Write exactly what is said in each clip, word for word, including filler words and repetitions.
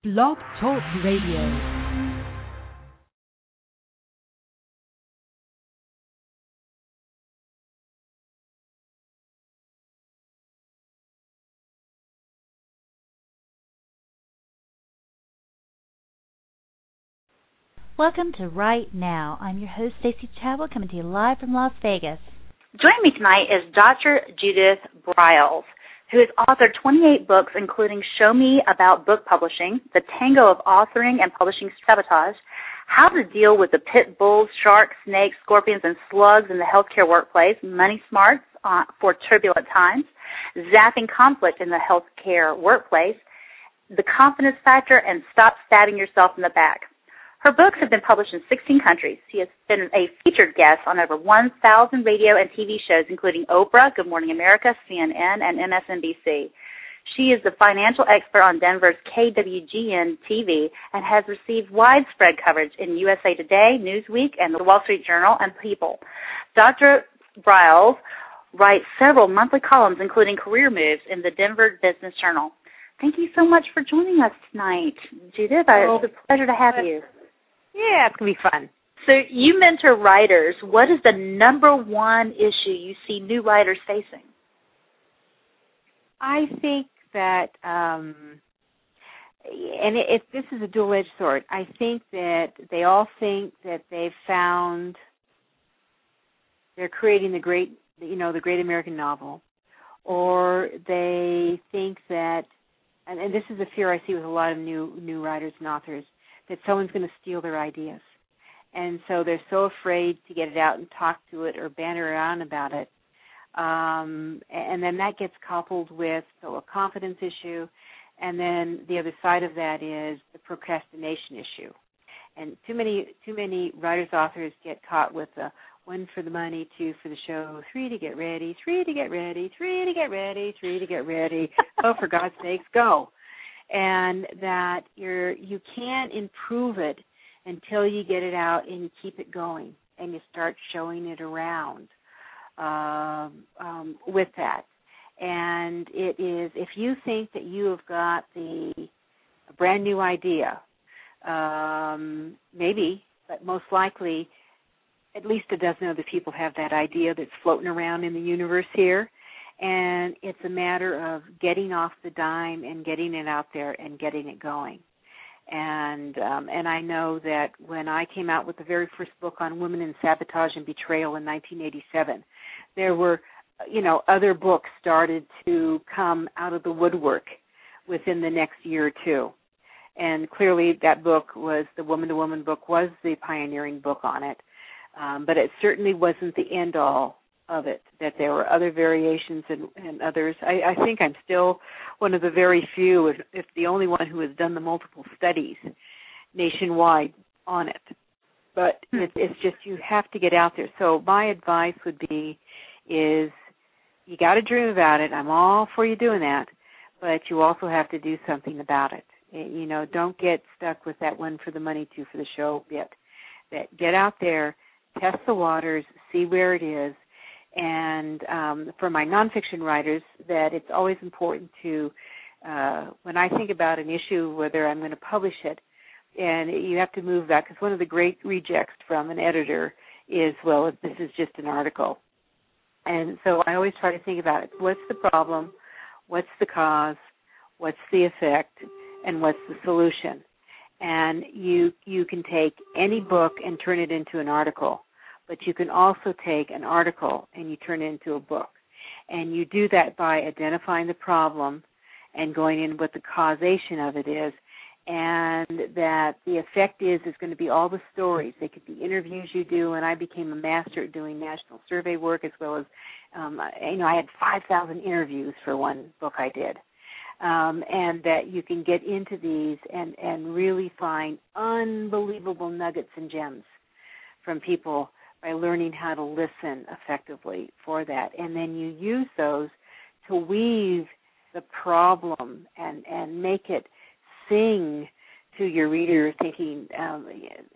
Blog Talk Radio. Welcome to Right Now. I'm your host, Stacey Chabot, coming to you live from Las Vegas. Joining me tonight is Doctor Judith Briles, who has authored twenty-eight books, including Show Me About Book Publishing, The Tango of Authoring and Publishing Sabotage, How to Deal with the Pit Bulls, Sharks, Snakes, Scorpions, and Slugs in the Healthcare Workplace, Money Smarts uh, for Turbulent Times, Zapping Conflict in the Healthcare Workplace, The Confidence Factor, and Stop Stabbing Yourself in the Back. Her books have been published in sixteen countries. She has been a featured guest on over one thousand radio and T V shows, including Oprah, Good Morning America, C N N, and M S N B C. She is the financial expert on Denver's K W G N T V and has received widespread coverage in U S A Today, Newsweek, and the Wall Street Journal and People. Doctor Briles writes several monthly columns, including Career Moves, in the Denver Business Journal. Thank you so much for joining us tonight, Judith. Oh, it's a pleasure to have you. Yeah, it's going to be fun. So you mentor writers. What is the number one issue you see new writers facing? I think that, um, and it, it, this is a dual-edged sword, I think that they all think that they've found, they're creating the great, you know, the great American novel, or they think that, and, and this is a fear I see with a lot of new new writers and authors, that someone's going to steal their ideas. And so they're so afraid to get it out and talk to it or banter around about it. Um, and then that gets coupled with so a confidence issue. And then the other side of that is the procrastination issue. And too many too many writers, authors get caught with the one for the money, two for the show, three to get ready, three to get ready, three to get ready, three to get ready. Oh, for God's sakes, go. And that you're you can't improve it until you get it out and you keep it going and you start showing it around uh, um, with that. And it is, if you think that you have got the a brand new idea, um, maybe, but most likely at least a dozen other people have that idea that's floating around in the universe here. And it's a matter of getting off the dime and getting it out there and getting it going. And um, and I know that when I came out with the very first book on women in sabotage and betrayal in nineteen eighty-seven, there were, you know, other books started to come out of the woodwork within the next year or two. And clearly that book was, the Woman to Woman book was the pioneering book on it. Um, but it certainly wasn't the end-all of it, that there were other variations and, and others. I, I think I'm still one of the very few, if, if the only one, who has done the multiple studies nationwide on it. But hmm. it, it's just you have to get out there. So my advice would be is you got to dream about it. I'm all for you doing that, but you also have to do something about it. You know, don't get stuck with that one for the money, two for the show bit. That get out there, test the waters, see where it is. And um, for my nonfiction writers, that it's always important to, uh, when I think about an issue, whether I'm going to publish it, and you have to move that, because one of the great rejects from an editor is, well, this is just an article. And so I always try to think about it. What's the problem? What's the cause? What's the effect? And what's the solution? And you you can take any book and turn it into an article. But you can also take an article and you turn it into a book. And you do that by identifying the problem and going in what the causation of it is. And that the effect is is going to be all the stories. They could be interviews you do, and I became a master at doing national survey work, as well as, um, you know, I had five thousand interviews for one book I did. Um, and that you can get into these and, and really find unbelievable nuggets and gems from people by learning how to listen effectively for that. And then you use those to weave the problem and, and make it sing to your reader, thinking, um,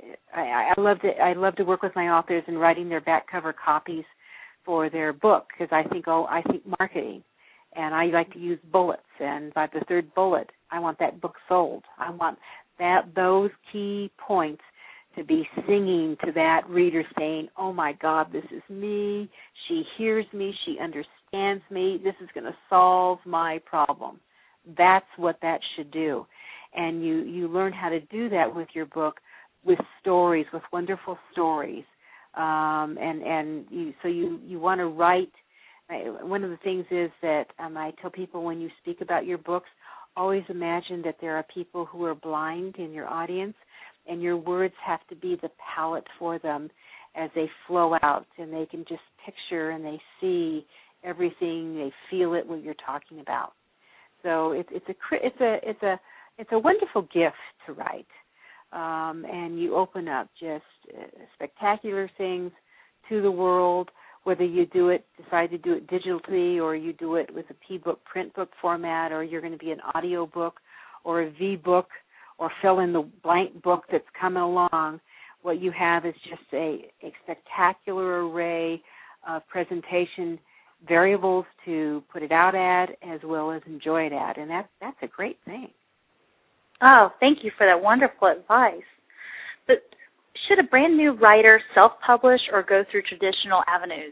I, I love to I love to work with my authors in writing their back cover copies for their book, because I think, oh, I think marketing. and I like to use bullets. And by the third bullet, I want that book sold. I want that those key points to be singing to that reader, saying, "Oh my God, this is me. She hears me. She understands me. This is going to solve my problem." That's what that should do. And you, you learn how to do that with your book, with stories, with wonderful stories. Um, and and you, so you, you want to write. One of the things is that um, I tell people when you speak about your books, always imagine that there are people who are blind in your audience, and your words have to be the palette for them as they flow out, and they can just picture and they see everything, they feel it, what you're talking about. So it, it's a it's a it's a it's a wonderful gift to write, um, and you open up just uh, spectacular things to the world. Whether you do it, decide to do it digitally, or you do it with a P-book, print book format, or you're going to be an audio book, or a V-book, or fill in the blank book that's coming along, what you have is just a, a spectacular array of presentation variables to put it out at as well as enjoy it at, and that, that's a great thing. Oh, thank you for that wonderful advice. But should a brand new writer self-publish or go through traditional avenues?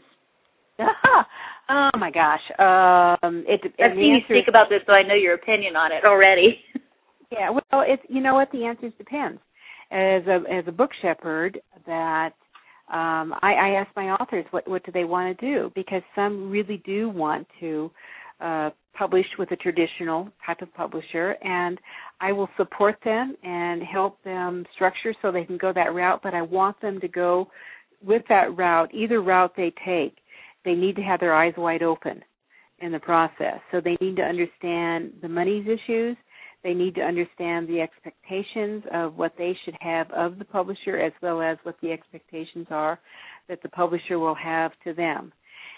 Oh, my gosh. Um, it, I've seen you speak about this, so I know your opinion on it already. Yeah, well, it's, you know what, the answer depends. As a as a book shepherd, that um, I, I ask my authors what, what do they want to do, because some really do want to uh, publish with a traditional type of publisher, and I will support them and help them structure so they can go that route, but I want them to go with that route, either route they take. They need to have their eyes wide open in the process. So they need to understand the money's issues. They need to understand the expectations of what they should have of the publisher, as well as what the expectations are that the publisher will have to them.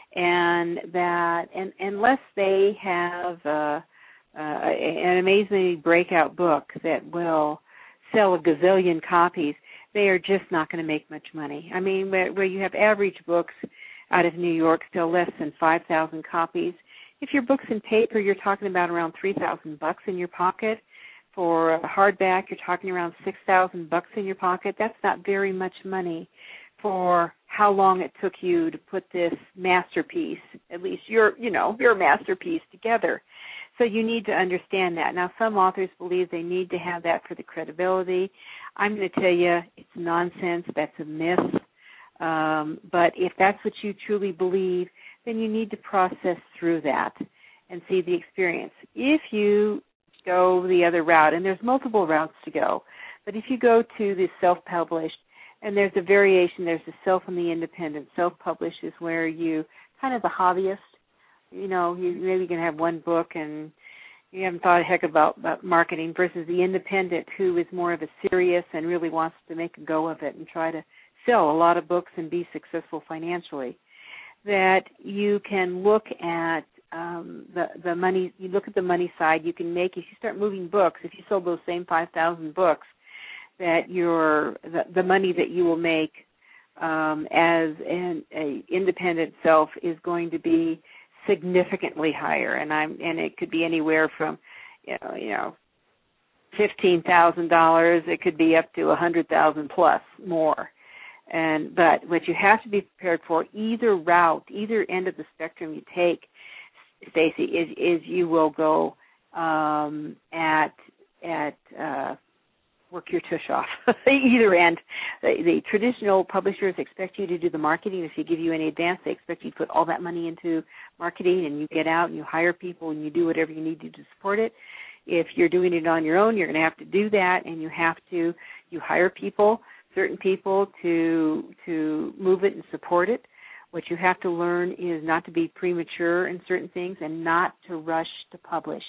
And that, and unless they have uh, uh, an amazingly breakout book that will sell a gazillion copies, they are just not going to make much money. I mean, where, where you have average books out of New York still less than five thousand copies. If your book's in paper, you're talking about around three thousand bucks in your pocket. For a hardback, you're talking around six thousand bucks in your pocket. That's not very much money for how long it took you to put this masterpiece, at least your, you know, your masterpiece together. So you need to understand that. Now, some authors believe they need to have that for the credibility. I'm going to tell you it's nonsense. That's a myth. Um, but if that's what you truly believe, then you need to process through that and see the experience. If you go the other route, and there's multiple routes to go, but if you go to the self-published, and there's a variation, there's the self and the independent. Self-published is where you, kind of the hobbyist, you know, you maybe can have one book and you haven't thought a heck about, about marketing, versus the independent who is more of a serious and really wants to make a go of it and try to sell a lot of books and be successful financially. That you can look at um, the the money. You look at the money side. You can make, if you start moving books, if you sold those same five thousand books, that your the, the money that you will make um, as an a independent self is going to be significantly higher, and I'm and it could be anywhere from you know you know fifteen thousand dollars. It could be up to a hundred thousand plus more. And but what you have to be prepared for, either route, either end of the spectrum you take, Stacy, is is you will go um, at at uh, work your tush off. Either end. The, the traditional publishers expect you to do the marketing. If you give you any advance, they expect you to put all that money into marketing, and you get out and you hire people and you do whatever you need to to support it. If you're doing it on your own, you're going to have to do that, and you have to you hire people. certain people to to move it and support it. What you have to learn is not to be premature in certain things and not to rush to publish.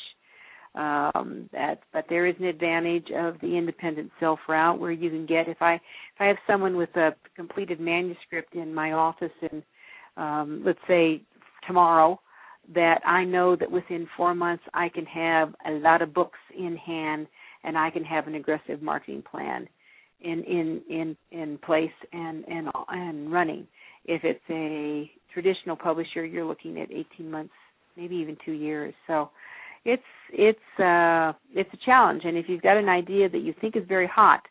Um, that, but there is an advantage of the independent self route where you can get, if I if I have someone with a completed manuscript in my office and um, let's say tomorrow, that I know that within four months I can have a lot of books in hand and I can have an aggressive marketing plan in in in, in place and, and and running. If it's a traditional publisher, you're looking at eighteen months, maybe even two years. So it's it's uh, it's a challenge. And if you've got an idea that you think is very hot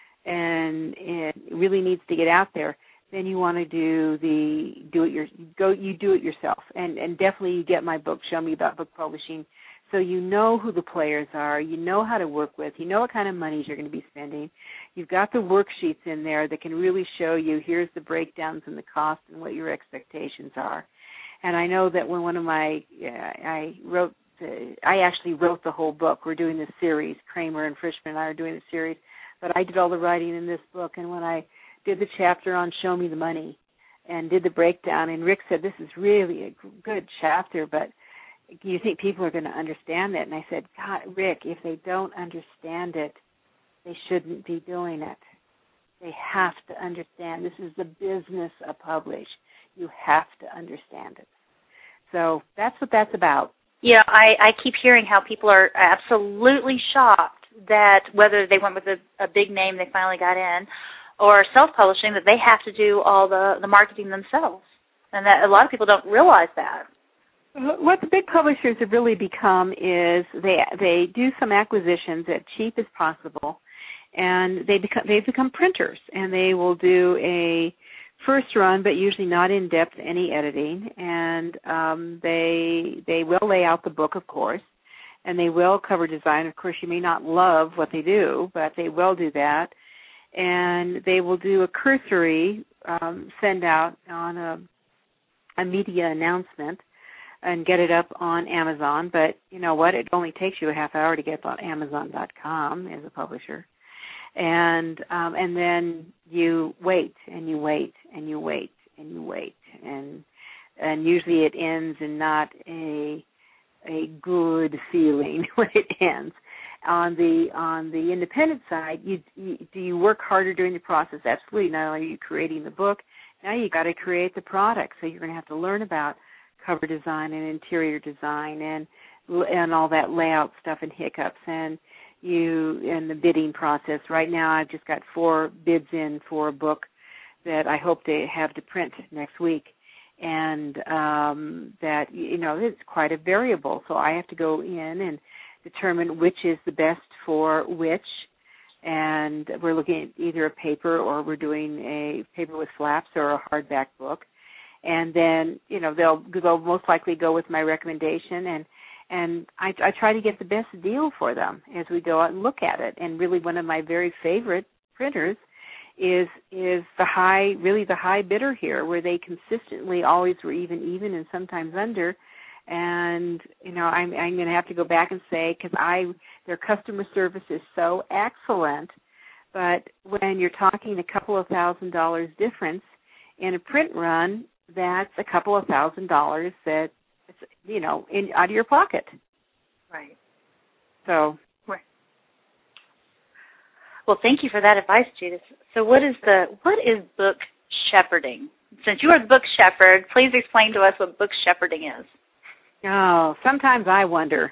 and it really needs to get out there, then you want to do the do it your go you do it yourself. And and definitely you get my book, Show Me About Book Publishing, so you know who the players are, you know how to work with, you know what kind of monies you're going to be spending. You've got the worksheets in there that can really show you here's the breakdowns and the cost and what your expectations are. And I know that when one of my uh, I wrote the, I actually wrote the whole book. We're doing this series. Kramer and Frischman and I are doing the series, but I did all the writing in this book. And when I did the chapter on Show Me the Money and did the breakdown, and Rick said, this is really a good chapter, but you think people are going to understand it? And I said, God, Rick, if they don't understand it, they shouldn't be doing it. They have to understand. This is the business of publish. You have to understand it. So that's what that's about. Yeah, I, I keep hearing how people are absolutely shocked that whether they went with a, a big name they finally got in or self-publishing, that they have to do all the, the marketing themselves. And that a lot of people don't realize that. What the big publishers have really become is they they do some acquisitions as cheap as possible, and they become they become printers, and they will do a first run, but usually not in depth any editing, and um, they they will lay out the book, of course, and they will cover design. Of course, you may not love what they do, but they will do that, and they will do a cursory um, send out on a a media announcement and get it up on Amazon. But you know what? It only takes you a half hour to get up on Amazon dot com as a publisher. And um, and then you wait and you wait and you wait and you wait. And and usually it ends in not a a good feeling when it ends. On the on the independent side, you, you do you work harder during the process? Absolutely. Not only are you creating the book, now you got to create the product. So you're going to have to learn about cover design and interior design and and all that layout stuff and hiccups and you and the bidding process. Right now I've just got four bids in for a book that I hope to have to print next week. And um, that, you know, it's quite a variable. So I have to go in and determine which is the best for which. And we're looking at either a paper or we're doing a paper with flaps or a hardback book. And then, you know, they'll they'll most likely go with my recommendation, and and I, I try to get the best deal for them as we go out and look at it. And really, one of my very favorite printers is is the high, really the high bidder here, where they consistently always were even, even, and sometimes under. And you know, I'm I'm going to have to go back and say because I their customer service is so excellent, but when you're talking a couple of thousand dollars difference in a print run, that's a couple of thousand dollars that, you know, in out of your pocket. Right. So. Right. Well, thank you for that advice, Judith. So, what is the what is book shepherding? Since you are the book shepherd, please explain to us what book shepherding is. Oh, sometimes I wonder.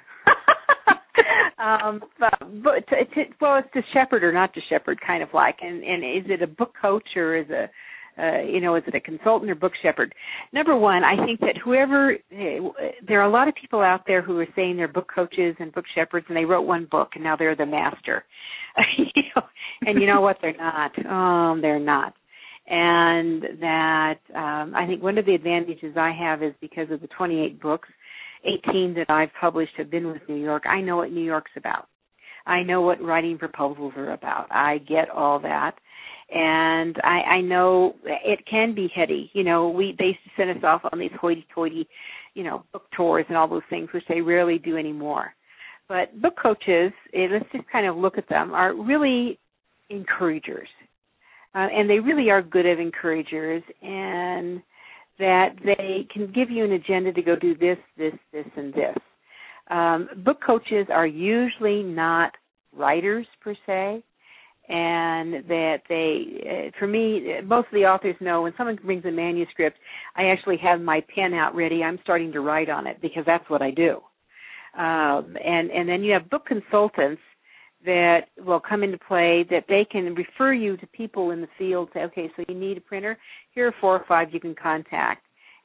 um, but, but to, to, well, it's to shepherd or not to shepherd, kind of like. And, and is it a book coach or is a Uh, you know, is it a consultant or book shepherd? Number one, I think that whoever, there are a lot of people out there who are saying they're book coaches and book shepherds, and they wrote one book, and now they're the master. you know, and you know what? They're not. Um, they're not. And that um, I think one of the advantages I have is because of the twenty-eight books, eighteen that I've published have been with New York. I know what New York's about. I know what writing proposals are about. I get all that. And I, I know it can be heady. You know, we they used to send us off on these hoity-toity, you know, book tours and all those things, which they rarely do anymore. But book coaches, let's just kind of look at them, are really encouragers. Uh, and they really are good at encouragers, and that they can give you an agenda to go do this, this, this, and this. Um, book coaches are usually not writers per se. And that they, uh, for me, most of the authors know when someone brings a manuscript, I actually have my pen out ready. I'm starting to write on it because that's what I do. Um, and, and then you have book consultants that will come into play that they can refer you to people in the field, say, okay, so you need a printer. Here are four or five you can contact.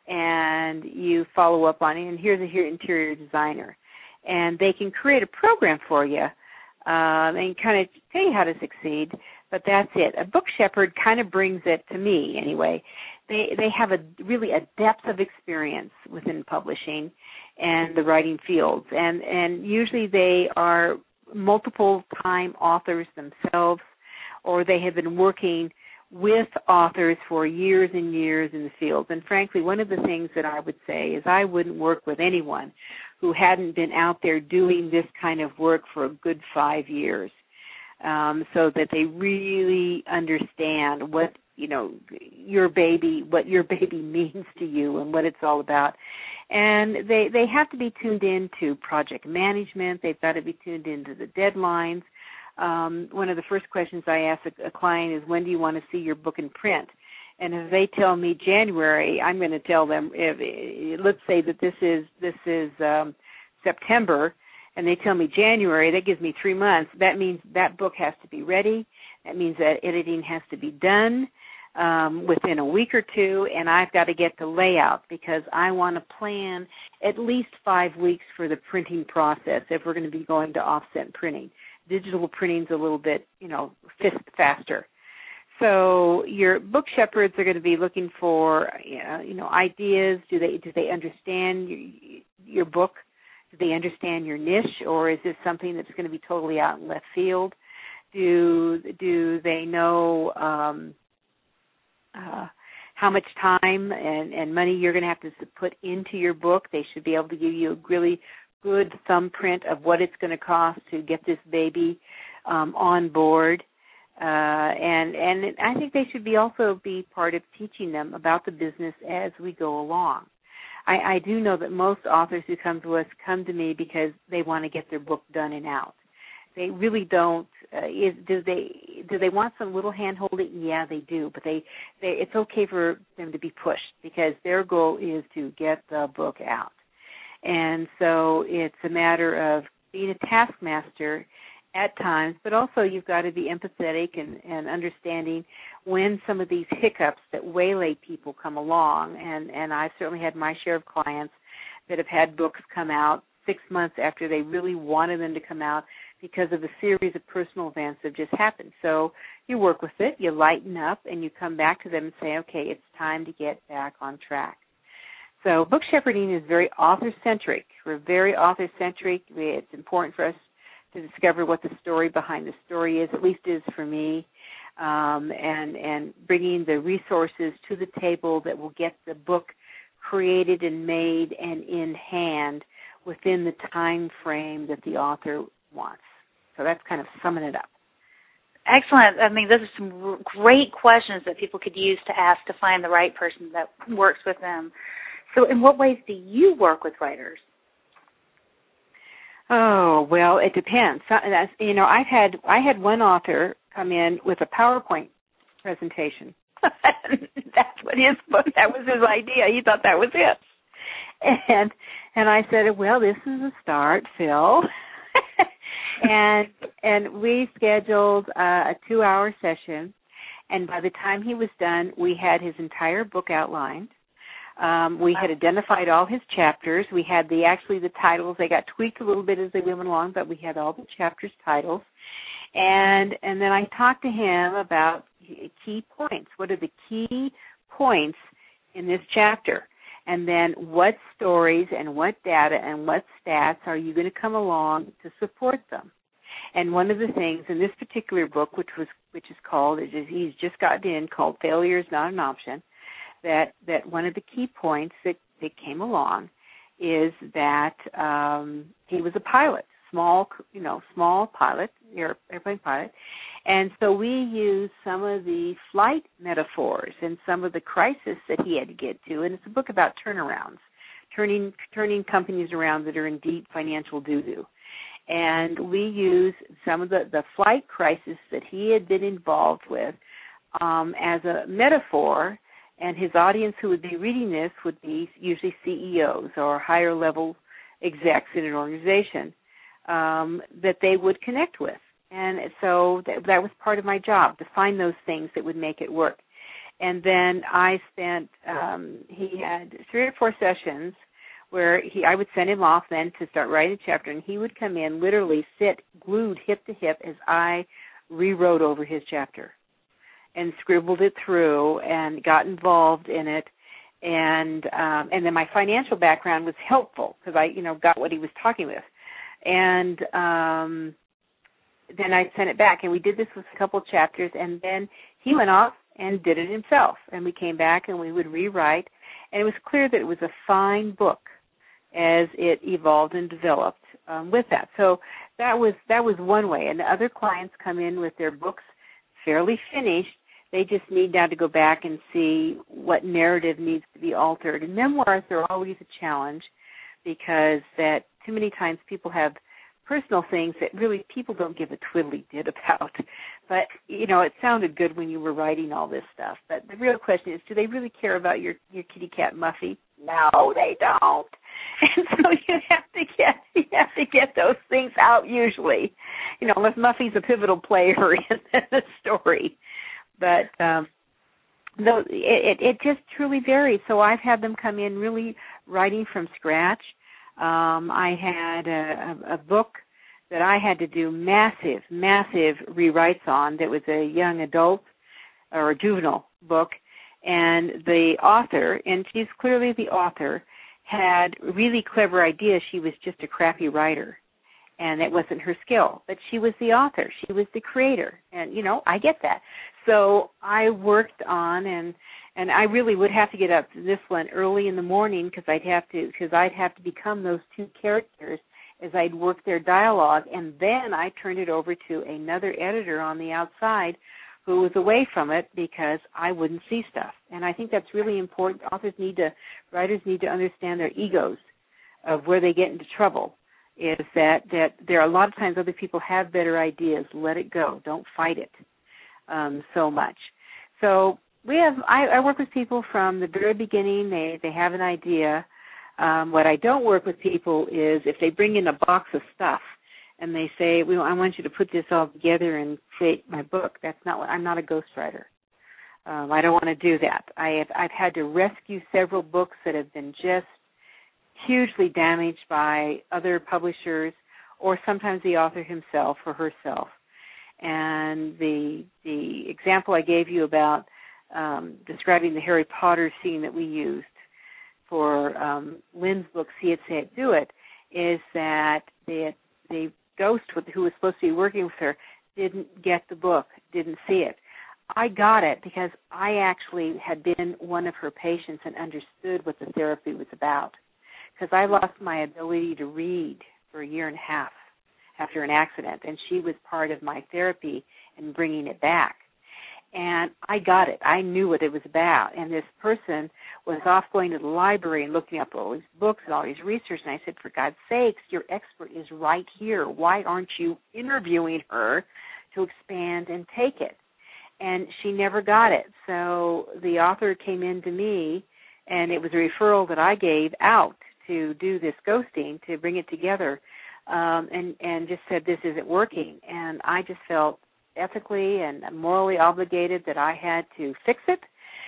and you follow up on it, and here's a here interior designer. And they can create a program for you um, and kind of tell you how to succeed, but that's it. A book shepherd kind of brings it to me anyway. They they have a really a depth of experience within publishing and the writing fields, and, and usually they are multiple-time authors themselves, or they have been working with authors for years and years in the field. And frankly, one of the things that I would say is I wouldn't work with anyone who hadn't been out there doing this kind of work for a good five years, um, so that they really understand what, you know, your baby, what your baby means to you and what it's all about. And they, they have to be tuned into project management. They've got to be tuned into the deadlines. Um, one of the first questions I ask a, a client is, when do you want to see your book in print? And if they tell me January, I'm going to tell them, if, let's say that this is this is um, September, and they tell me January, that gives me three months. That means that book has to be ready. That means that editing has to be done um, within a week or two, and I've got to get the layout because I want to plan at least five weeks for the printing process if we're going to be going to offset printing. Digital printing's a little bit, you know, faster. So your book shepherds are going to be looking for, you know, ideas. Do they do they understand your, your book? Do they understand your niche, or is this something that's going to be totally out in left field? Do do they know um, uh, how much time and, and money you're going to have to put into your book? They should be able to give you a really good thumbprint of what it's going to cost to get this baby um, on board. Uh, and and I think they should be also be part of teaching them about the business as we go along. I, I do know that most authors who come to us come to me because they want to get their book done and out. They really don't. Uh, is, do they do they want some little hand holding? Yeah, they do. But they, they it's okay for them to be pushed because their goal is to get the book out. And so it's a matter of being a taskmaster at times, but also you've got to be empathetic and, and understanding when some of these hiccups that waylay people come along. And, and I've certainly had my share of clients that have had books come out six months after they really wanted them to come out because of a series of personal events that just happened. So you work with it, you lighten up, and you come back to them and say, okay, it's time to get back on track. So book shepherding is very author-centric. We're very author-centric. It's important for us to discover what the story behind the story is, at least is for me, um, and, and bringing the resources to the table that will get the book created and made and in hand within the time frame that the author wants. So that's kind of summing it up. Excellent. I mean, those are some great questions that people could use to ask to find the right person that works with them. So in what ways do you work with writers? Oh, well, it depends. That's, you know, I've had I had one author come in with a PowerPoint presentation. That's what his book, that was his idea. He thought that was it. And and I said, well, this is a start, Phil. and and we scheduled uh, a two-hour session, and by the time he was done, we had his entire book outlined. Um, we had identified all his chapters. We had the actually the titles. They got tweaked a little bit as they went along, but we had all the chapters' titles. And and then I talked to him about key points. What are the key points in this chapter? And then what stories and what data and what stats are you going to come along to support them? And one of the things in this particular book, which was which is called, is he's just gotten in, called Failure is Not an Option, that, that one of the key points that, that came along is that um, he was a pilot, small, you know, small pilot, air, airplane pilot. And so we used some of the flight metaphors and some of the crisis that he had to get to. And it's a book about turnarounds, turning turning companies around that are in deep financial doo-doo. And we used some of the, the flight crisis that he had been involved with um, as a metaphor. And his audience who would be reading this would be usually C E Os or higher-level execs in an organization um, that they would connect with. And so that, that was part of my job, to find those things that would make it work. And then I spent, um, he had three or four sessions where he, I would send him off then to start writing a chapter, and he would come in, literally sit glued hip to hip as I rewrote over his chapter and scribbled it through and got involved in it. And um, and then my financial background was helpful because I, you know, got what he was talking with. And um, then I sent it back, and we did this with a couple of chapters, and then he went off and did it himself. And we came back, and we would rewrite, and it was clear that it was a fine book as it evolved and developed um, with that. So that was that was one way. And the other clients come in with their books fairly finished. They just need now to go back and see what narrative needs to be altered. And memoirs are always a challenge because that too many times people have personal things that really people don't give a twiddly-did about. But, you know, it sounded good when you were writing all this stuff. But the real question is, do they really care about your, your kitty cat Muffy? No, they don't. And so you have to get you have to get those things out usually, you know, unless Muffy's a pivotal player in the story. But um, though it, it just truly varies. So I've had them come in really writing from scratch. Um, I had a, a book that I had to do massive, massive rewrites on that was a young adult or a juvenile book. And the author, and she's clearly the author, had really clever ideas. She was just a crappy writer, and it wasn't her skill. But she was the author. She was the creator. And, you know, I get that. So I worked on, and and I really would have to get up to this one early in the morning because I'd have to because I'd have to become those two characters as I'd work their dialogue, and then I turned it over to another editor on the outside who was away from it because I wouldn't see stuff. And I think that's really important. Authors need to, writers need to understand their egos of where they get into trouble, is that, that there are a lot of times other people have better ideas. Let it go. Don't fight it um, so much. So we have, I, I work with people from the very beginning. They, they have an idea. Um, what I don't work with people is if they bring in a box of stuff and they say, well, I want you to put this all together and create my book. That's not what, I'm not a ghostwriter. Um, I don't want to do that. I have, I've had to rescue several books that have been just hugely damaged by other publishers or sometimes the author himself or herself. And the the example I gave you about um, describing the Harry Potter scene that we used for um, Lynn's book, See It, Say It, Do It, is that the, the ghost who was supposed to be working with her didn't get the book, didn't see it. I got it because I actually had been one of her patients and understood what the therapy was about, because I lost my ability to read for a year and a half after an accident, and she was part of my therapy in bringing it back. And I got it. I knew what it was about. And this person was off going to the library and looking up all these books and all these research. And I said, for God's sakes, your expert is right here. Why aren't you interviewing her to expand and take it? And she never got it. So the author came in to me, and it was a referral that I gave out to do this ghosting, to bring it together, um, and, and just said, this isn't working. And I just felt ethically and morally obligated that I had to fix it.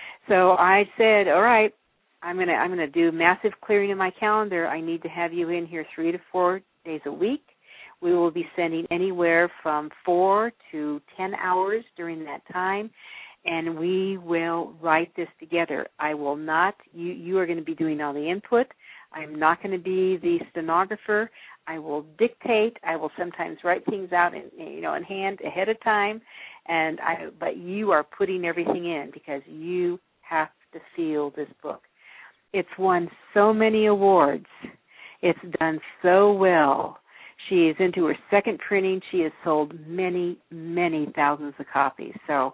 So I said, all right, I'm going to I'm going to do massive clearing in my calendar. I need to have you in here three to four days a week. We will be spending anywhere from four to ten hours during that time, and we will write this together. I will not, you, you are going to be doing all the input. I'm not going to be the stenographer. I will dictate. I will sometimes write things out in, you know, in hand ahead of time, and I, but you are putting everything in because you have to feel this book. It's won so many awards. It's done so well. She is into her second printing. She has sold many, many thousands of copies. So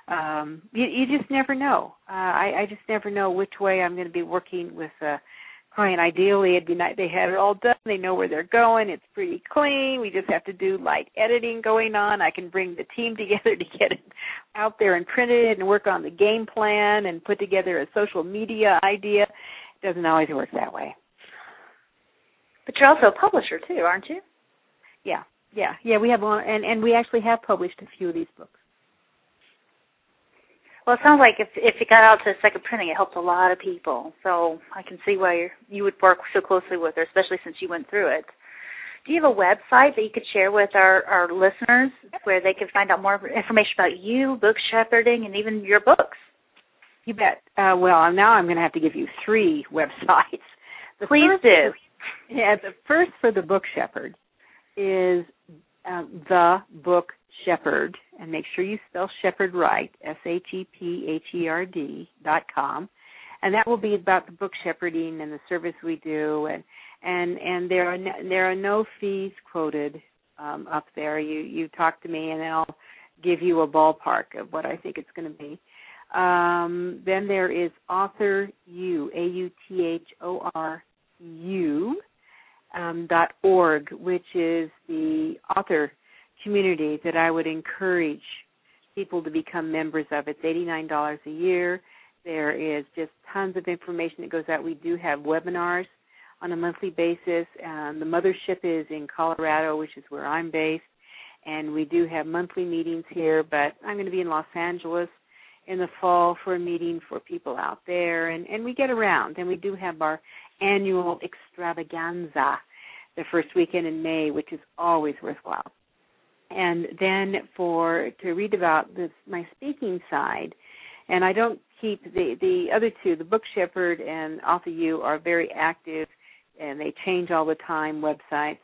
um, you, you just never know. Uh, I, I just never know which way I'm going to be working with a client. Ideally, it'd be nice they have it all done. They know where they're going. It's pretty clean. We just have to do light editing going on. I can bring the team together to get it out there and print it and work on the game plan and put together a social media idea. It doesn't always work that way. But you're also a publisher too, aren't you? Yeah, yeah, yeah. We have one, and, and we actually have published a few of these books. Well, it sounds like if if it got out to second printing, it helped a lot of people. So I can see why you're, you would work so closely with her, especially since you went through it. Do you have a website that you could share with our, our listeners where they can find out more information about you, book shepherding, and even your books? You bet. Uh, well, now I'm going to have to give you three websites. The Please first do. For, yeah, the first for the Book Shepherd is uh, The Book Shepherd, and make sure you spell shepherd right, S H E P H E R D dot com, and that will be about the book shepherding and the service we do, and and and there are no, there are no fees quoted um, up there. You you talk to me, and then I'll give you a ballpark of what I think it's going to be. Um, then there is Author U, A U T H O R U um, dot org, which is the author community that I would encourage people to become members of. It's eighty-nine dollars a year. There is just tons of information that goes out. We do have webinars on a monthly basis. Um, the mothership is in Colorado, which is where I'm based, and we do have monthly meetings here, but I'm going to be in Los Angeles in the fall for a meeting for people out there, and, and we get around, and we do have our annual extravaganza the first weekend in May, which is always worthwhile. And then for to read about this, my speaking side, and I don't keep the, the other two, the Book Shepherd and Author U are very active, and they change all the time, websites,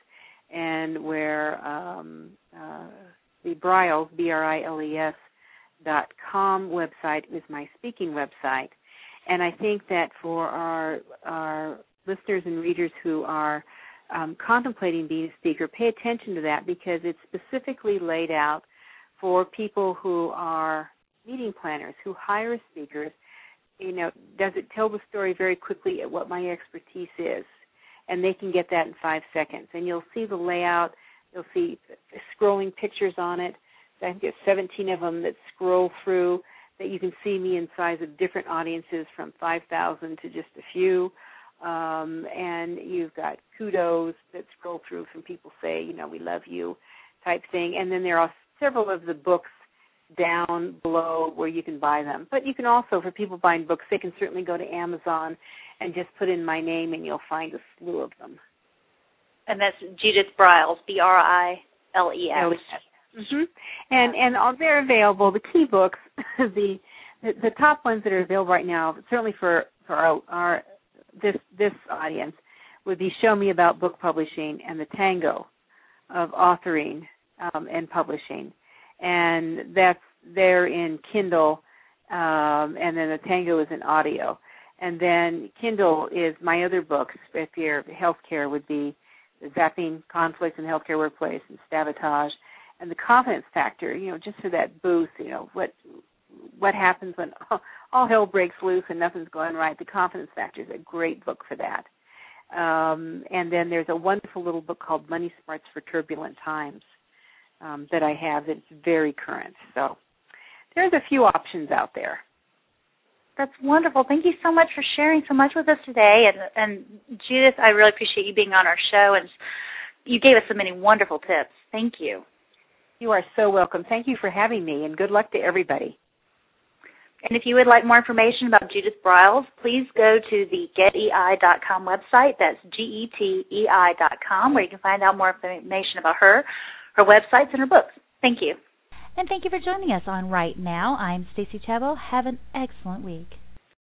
and where um, uh, the Briles, B R I L E S, dot com website is my speaking website. And I think that for our, our listeners and readers who are um, contemplating being a speaker, pay attention to that, because it's specifically laid out for people who are meeting planners, who hire speakers. You know, does it tell the story very quickly at what my expertise is? And they can get that in five seconds. And you'll see the layout. You'll see scrolling pictures on it. I think there's seventeen of them that scroll through, that you can see me in size of different audiences from five thousand to just a few. Um, and you've got kudos that scroll through from people say, you know, we love you type thing. And then there are several of the books down below where you can buy them. But you can also, for people buying books, they can certainly go to Amazon and just put in my name, and you'll find a slew of them. And that's Judith Briles, B R I L E S. Mm-hmm. And and uh, they're available. The key books, the, the the top ones that are available right now, certainly for for our, our this this audience, would be Show Me About Book Publishing and the Tango of Authoring um, and Publishing, and that's there in Kindle, um, and then the Tango is in audio, and then Kindle is my other books. If you're healthcare, would be the Zapping Conflict in the Healthcare Workplace and Sabotage. And the Confidence Factor, you know, just for that boost, you know, what what happens when all hell breaks loose and nothing's going right. The Confidence Factor is a great book for that. Um, and then there's a wonderful little book called Money Smarts for Turbulent Times um, that I have that's very current. So there's a few options out there. That's wonderful. Thank you so much for sharing so much with us today. And, and Judith, I really appreciate you being on our show, and you gave us so many wonderful tips. Thank you. You are so welcome. Thank you for having me, and good luck to everybody. And if you would like more information about Judith Briles, please go to the get E I dot com website. That's G E T E I dot com, where you can find out more information about her, her websites, and her books. Thank you. And thank you for joining us on Right Now. I'm Stacey Chabot. Have an excellent week.